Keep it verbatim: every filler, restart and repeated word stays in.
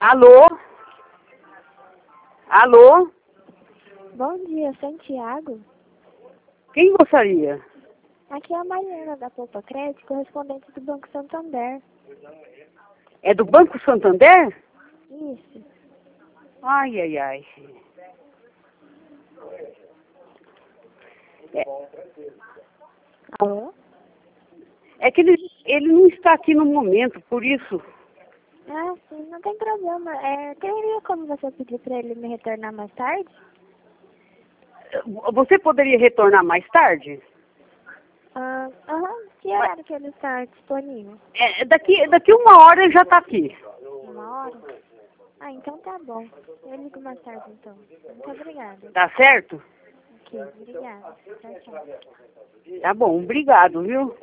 Alô? Alô? Bom dia, Santiago. Quem gostaria? Aqui é a Mariana da Poupa Crédito, correspondente do Banco Santander. É do Banco Santander? Isso. Ai, ai, ai. É, Alô? é que ele, ele não está aqui no momento, por isso. Ah, sim, não tem problema. É, teria como você pedir para ele me retornar mais tarde? Você poderia retornar mais tarde? Ah, aham. Que Mas, horário que ele está disponível? é, daqui, daqui uma hora ele já está aqui. Uma hora? Ah, então tá bom. Eu ligo mais tarde, então. Muito obrigada. Tá certo? Ok, obrigada. Tchau, tchau. Tá bom, obrigado, viu?